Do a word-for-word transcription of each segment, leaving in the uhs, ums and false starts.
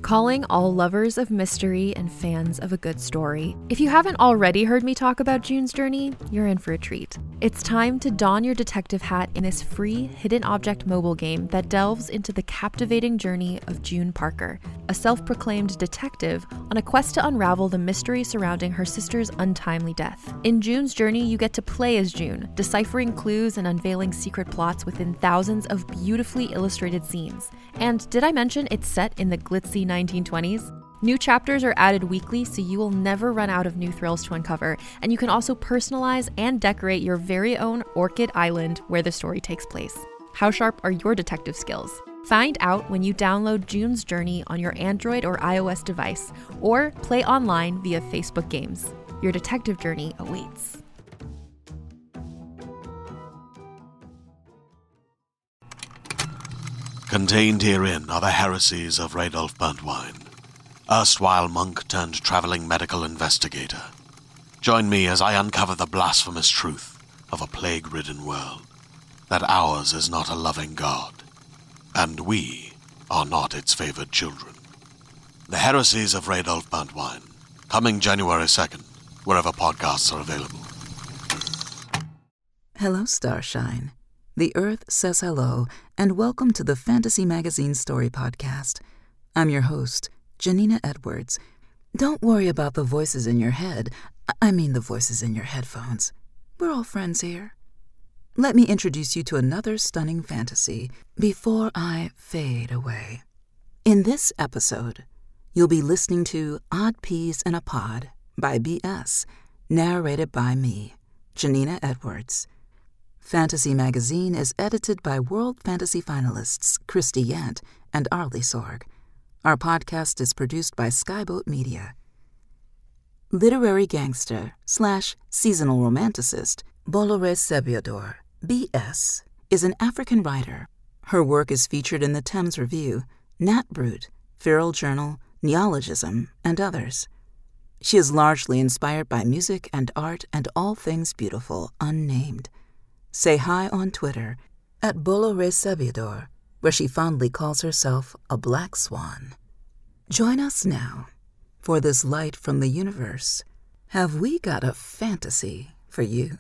calling all lovers of mystery and fans of a good story. If you haven't already heard me talk about June's Journey, you're in for a treat. It's time to don your detective hat in this free hidden object mobile game that delves into the captivating journey of June Parker, a self-proclaimed detective on a quest to unravel the mystery surrounding her sister's untimely death. In June's Journey, you get to play as June, deciphering clues and unveiling secret plots within thousands of beautifully illustrated scenes. And did I mention it's set in the glitzy nineteen twenties? New chapters are added weekly, so you will never run out of new thrills to uncover, and you can also personalize and decorate your very own Orchid Island where the story takes place. How sharp are your detective skills? Find out when you download June's Journey on your Android or iOS device, or play online via Facebook Games. Your detective journey awaits. Contained herein are the heresies of Radolf Burntwine, erstwhile monk turned traveling medical investigator. Join me as I uncover the blasphemous truth of a plague-ridden world, that ours is not a loving God, and we are not its favored children. The heresies of Radolf Burntwine, coming January second, wherever podcasts are available. Hello, Starshine. The Earth says hello, and welcome to the Fantasy Magazine Story Podcast. I'm your host, Janina Edwards. Don't worry about the voices in your head. I mean the voices in your headphones. We're all friends here. Let me introduce you to another stunning fantasy before I fade away. In this episode, you'll be listening to Odd Peas in a Pod by B S, narrated by me, Janina Edwards. Fantasy Magazine is edited by World Fantasy finalists Christy Yant and Arlie Sorg. Our podcast is produced by Skyboat Media. Literary gangster slash seasonal romanticist Bolores Sebiador, B S, is an African writer. Her work is featured in the Thames Review, Nat Brut, Feral Journal, Neologism, and others. She is largely inspired by music and art and all things beautiful, unnamed. Say hi on Twitter at Bolores Sebiador, where she fondly calls herself a black swan. Join us now for this light from the universe. Have we got a fantasy for you?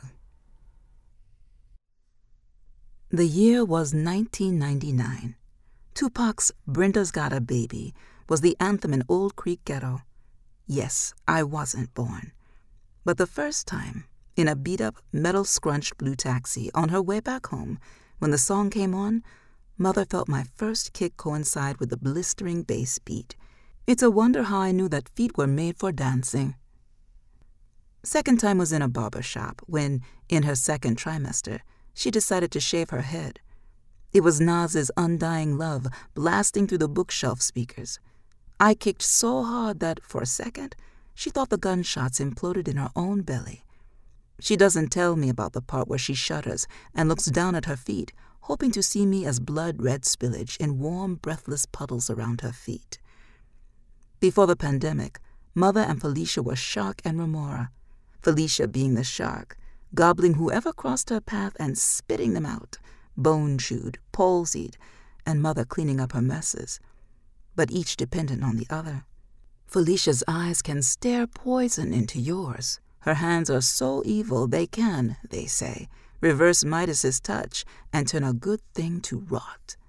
The year was nineteen ninety-nine. Tupac's Brenda's Got a Baby was the anthem in Old Creek Ghetto. Yes, I wasn't born. But the first time, in a beat-up, metal-scrunched blue taxi on her way back home, when the song came on, Mother felt my first kick coincide with the blistering bass beat. It's a wonder how I knew that feet were made for dancing. Second time was in a barber shop when, in her second trimester, she decided to shave her head. It was Nas's Undying Love blasting through the bookshelf speakers. I kicked so hard that, for a second, she thought the gunshots imploded in her own belly. She doesn't tell me about the part where she shudders and looks down at her feet, hoping to see me as blood-red spillage in warm, breathless puddles around her feet. Before the pandemic, Mother and Felicia were shark and remora, Felicia being the shark, gobbling whoever crossed her path and spitting them out, bone-chewed, palsied, and Mother cleaning up her messes, but each dependent on the other. Felicia's eyes can stare poison into yours. Her hands are so evil they can, they say, reverse Midas's touch and turn a good thing to rot.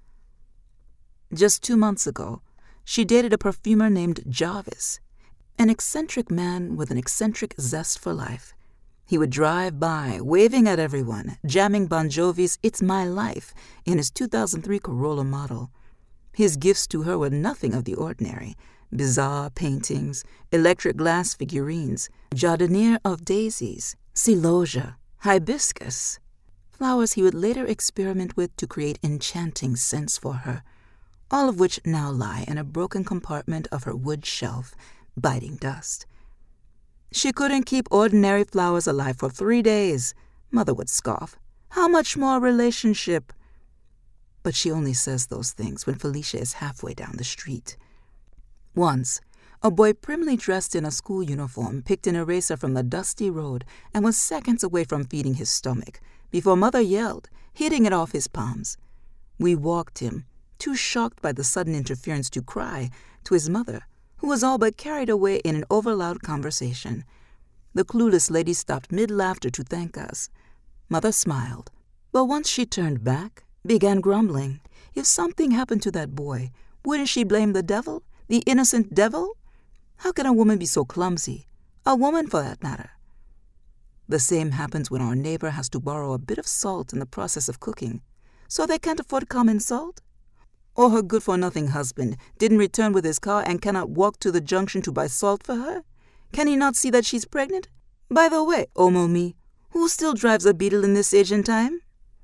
Just two months ago, she dated a perfumer named Jarvis, an eccentric man with an eccentric zest for life. He would drive by, waving at everyone, jamming Bon Jovi's It's My Life in his two thousand three Corolla model. His gifts to her were nothing of the ordinary. Bizarre paintings, electric glass figurines, jardiniere of daisies, celosia, hibiscus, flowers he would later experiment with to create enchanting scents for her, all of which now lie in a broken compartment of her wood shelf, biting dust. She couldn't keep ordinary flowers alive for three days, Mother would scoff. How much more relationship? But she only says those things when Felicia is halfway down the street. Once, a boy primly dressed in a school uniform picked an eraser from the dusty road and was seconds away from feeding his stomach before Mother yelled, hitting it off his palms. We walked him, too shocked by the sudden interference to cry, to his mother, who was all but carried away in an overloud conversation. The clueless lady stopped mid-laughter to thank us. Mother smiled, but once she turned back, began grumbling. If something happened to that boy, wouldn't she blame the devil? The innocent devil? How can a woman be so clumsy? A woman, for that matter. The same happens when our neighbor has to borrow a bit of salt in the process of cooking, so they can't afford common salt? Or her good-for-nothing husband didn't return with his car and cannot walk to the junction to buy salt for her? Can he not see that she's pregnant? By the way, Omo me, who still drives a Beetle in this age and time?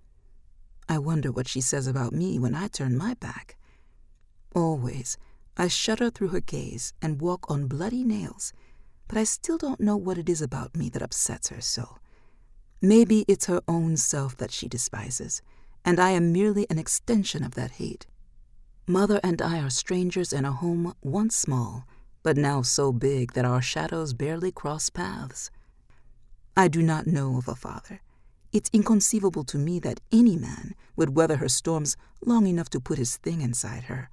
I wonder what she says about me when I turn my back. Always, I shudder through her gaze and walk on bloody nails, but I still don't know what it is about me that upsets her so. Maybe it's her own self that she despises, and I am merely an extension of that hate. Mother and I are strangers in a home once small, but now so big that our shadows barely cross paths. I do not know of a father. It's inconceivable to me that any man would weather her storms long enough to put his thing inside her.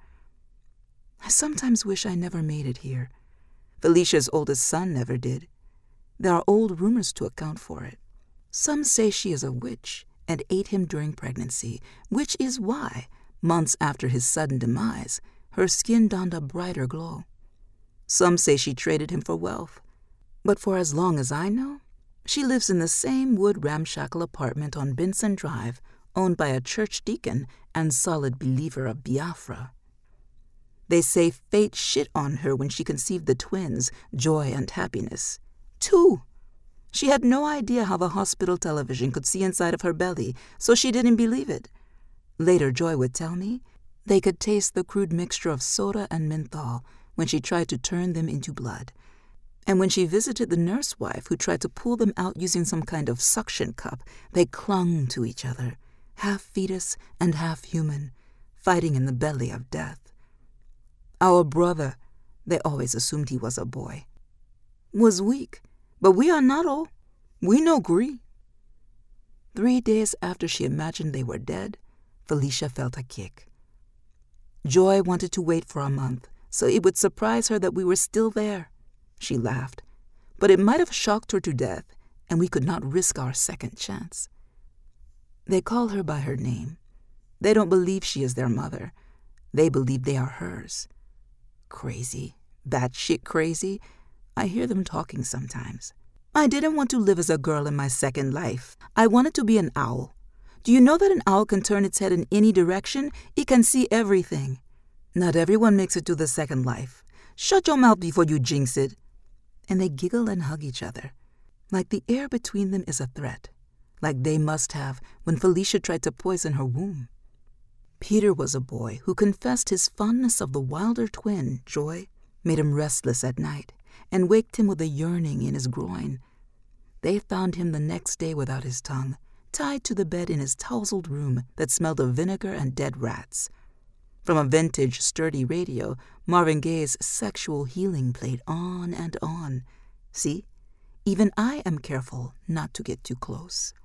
I sometimes wish I never made it here. Felicia's oldest son never did. There are old rumors to account for it. Some say she is a witch and ate him during pregnancy, which is why, months after his sudden demise, her skin donned a brighter glow. Some say she traded him for wealth. But for as long as I know, she lives in the same wood ramshackle apartment on Benson Drive, owned by a church deacon and solid believer of Biafra. They say fate shit on her when she conceived the twins, Joy and Happiness. Two! She had no idea how the hospital television could see inside of her belly, so she didn't believe it. Later, Joy would tell me they could taste the crude mixture of soda and menthol when she tried to turn them into blood. And when she visited the nurse wife who tried to pull them out using some kind of suction cup, they clung to each other, half fetus and half human, fighting in the belly of death. Our brother, they always assumed he was a boy, was weak, but we are not all. We no agree. Three days after she imagined they were dead, Felicia felt a kick. Joy wanted to wait for a month, so it would surprise her that we were still there. She laughed, but it might have shocked her to death, and we could not risk our second chance. They call her by her name. They don't believe she is their mother. They believe they are hers. Crazy, batshit crazy. I hear them talking sometimes. I didn't want to live as a girl in my second life. I wanted to be an owl. Do you know that an owl can turn its head in any direction? It can see everything. Not everyone makes it to the second life. Shut your mouth before you jinx it. And they giggle and hug each other, like the air between them is a threat, like they must have when Felicia tried to poison her womb. Peter was a boy who confessed his fondness of the wilder twin, Joy, made him restless at night and waked him with a yearning in his groin. They found him the next day without his tongue, tied to the bed in his tousled room that smelled of vinegar and dead rats. From a vintage, sturdy radio, Marvin Gaye's Sexual Healing played on and on. See, even I am careful not to get too close.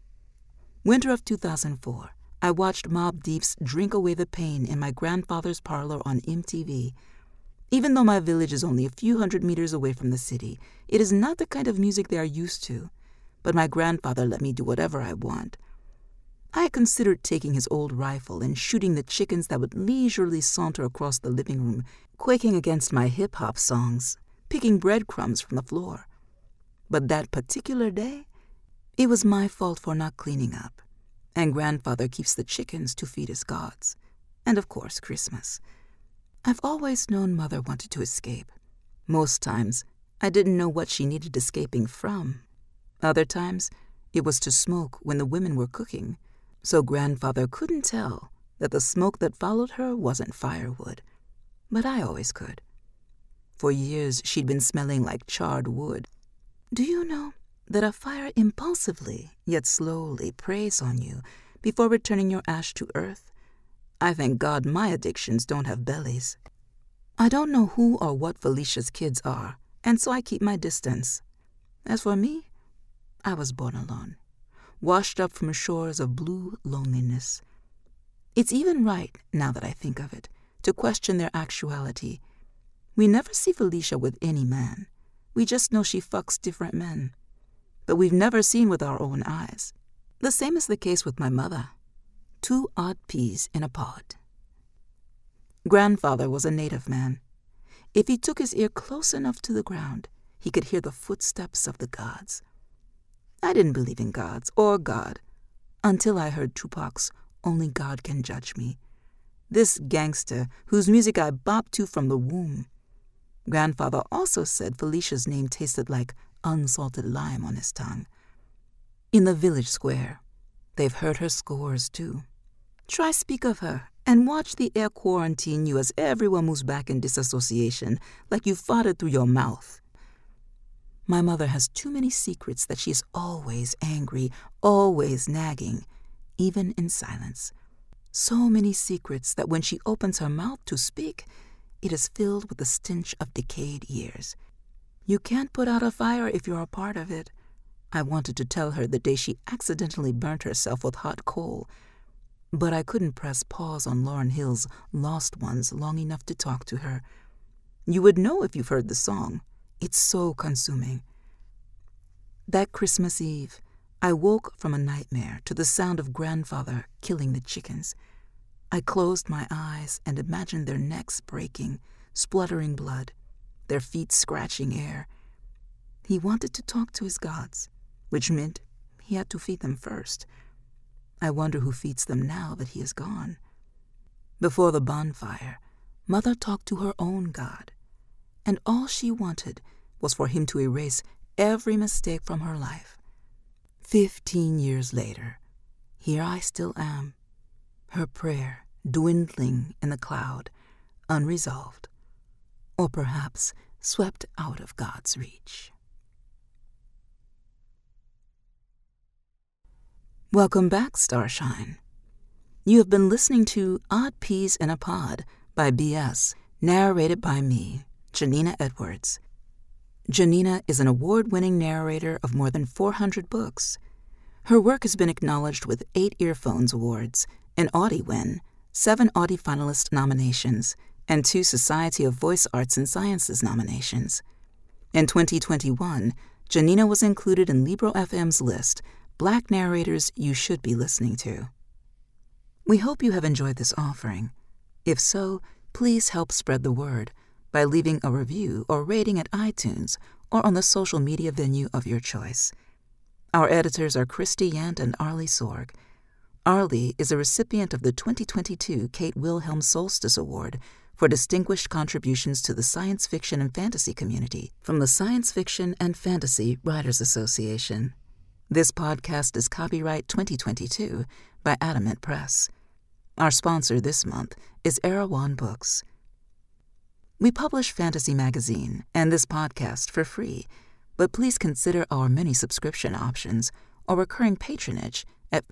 Winter of two thousand four, I watched Mobb Deep's Drink Away the Pain in my grandfather's parlor on M T V. Even though my village is only a few hundred meters away from the city, it is not the kind of music they are used to. But my grandfather let me do whatever I want. I had considered taking his old rifle and shooting the chickens that would leisurely saunter across the living room, quaking against my hip-hop songs, picking breadcrumbs from the floor. But that particular day, it was my fault for not cleaning up, and grandfather keeps the chickens to feed his gods, and of course Christmas. I've always known Mother wanted to escape. Most times, I didn't know what she needed escaping from. Other times, it was to smoke when the women were cooking, so grandfather couldn't tell that the smoke that followed her wasn't firewood. But I always could. For years, she'd been smelling like charred wood. Do you know that a fire impulsively, yet slowly, preys on you before returning your ash to earth? I thank God my addictions don't have bellies. I don't know who or what Felicia's kids are, and so I keep my distance. As for me, I was born alone, washed up from shores of blue loneliness. It's even right, now that I think of it, to question their actuality. We never see Felicia with any man. We just know she fucks different men. But we've never seen with our own eyes. The same is the case with my mother. Two odd peas in a pod. Grandfather was a native man. If he took his ear close enough to the ground, he could hear the footsteps of the gods. I didn't believe in gods or God until I heard Tupac's Only God Can Judge Me. This gangster whose music I bopped to from the womb. Grandfather also said Felicia's name tasted like unsalted lime on his tongue. In the village square, they've heard her scores too. Try speak of her and watch the air quarantine you as everyone moves back in disassociation like you farted through your mouth. My mother has too many secrets that she's always angry, always nagging, even in silence. So many secrets that when she opens her mouth to speak, it is filled with the stench of decayed years. You can't put out a fire if you're a part of it. I wanted to tell her the day she accidentally burnt herself with hot coal, but I couldn't press pause on Lauryn Hill's Lost Ones long enough to talk to her. You would know if you've heard the song. It's so consuming. That Christmas Eve, I woke from a nightmare to the sound of grandfather killing the chickens. I closed my eyes and imagined their necks breaking, spluttering blood, their feet scratching air. He wanted to talk to his gods, which meant he had to feed them first. I wonder who feeds them now that he is gone. Before the bonfire, Mother talked to her own God, and all she wanted was for him to erase every mistake from her life. Fifteen years later, here I still am, her prayer dwindling in the cloud, unresolved, or perhaps swept out of God's reach. Welcome back, Starshine. You have been listening to Odd Peas in a Pod by B S, narrated by me, Janina Edwards. Janina is an award-winning narrator of more than four hundred books. Her work has been acknowledged with eight Earphones Awards, an Audie win, seven Audie finalist nominations, and two Society of Voice Arts and Sciences nominations. In twenty twenty-one, Janina was included in Libro F M's list, Black Narrators You Should Be Listening To. We hope you have enjoyed this offering. If so, please help spread the word by leaving a review or rating at iTunes or on the social media venue of your choice. Our editors are Christy Yant and Arlie Sorg. Arlie is a recipient of the twenty twenty-two Kate Wilhelm Solstice Award for distinguished contributions to the science fiction and fantasy community from the Science Fiction and Fantasy Writers Association. This podcast is copyright twenty twenty-two by Adamant Press. Our sponsor this month is Erewhon Books. We publish Fantasy Magazine and this podcast for free, but please consider our many subscription options or recurring patronage at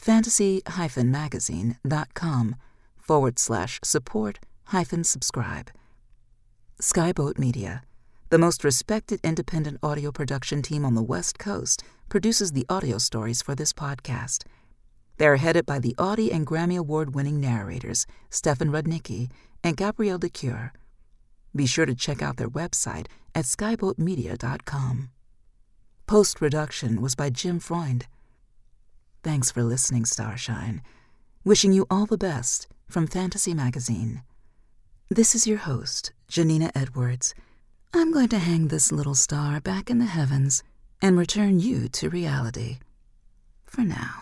fantasy-magazine.com forward slash support hyphen subscribe. Skyboat Media, the most respected independent audio production team on the West Coast, produces the audio stories for this podcast. They are headed by the Audie and Grammy Award-winning narrators Stefan Rudnicki and Gabrielle de Cure. Be sure to check out their website at skyboat media dot com. Post-production was by Jim Freund. Thanks for listening, Starshine. Wishing you all the best from Fantasy Magazine. This is your host, Janina Edwards. I'm going to hang this little star back in the heavens and return you to reality. For now.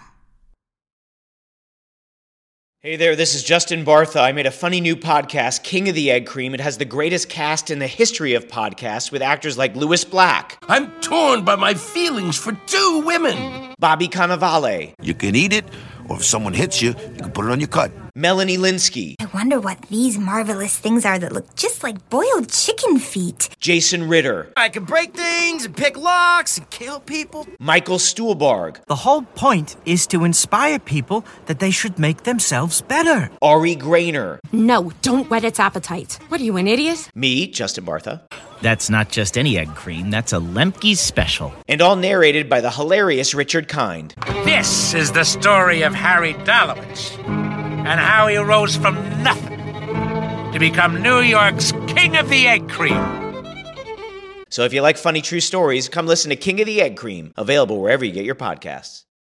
Hey there, this is Justin Bartha. I made a funny new podcast, King of the Egg Cream. It has the greatest cast in the history of podcasts with actors like Louis Black. I'm torn by my feelings for two women. Bobby Cannavale. You can eat it, or if someone hits you, you can put it on your cut. Melanie Linsky. I wonder what these marvelous things are that look just like boiled chicken feet. Jason Ritter. I can break things and pick locks and kill people. Michael Stuhlbarg. The whole point is to inspire people that they should make themselves better. Ari Grainer. No, don't whet its appetite. What are you, an idiot? Me, Justin Bartha. That's not just any egg cream, that's a Lemke's special. And all narrated by the hilarious Richard Kind. This is the story of Harry Dalowitz. and how he rose from nothing to become New York's King of the Egg Cream. So if you like funny true stories, come listen to King of the Egg Cream, available wherever you get your podcasts.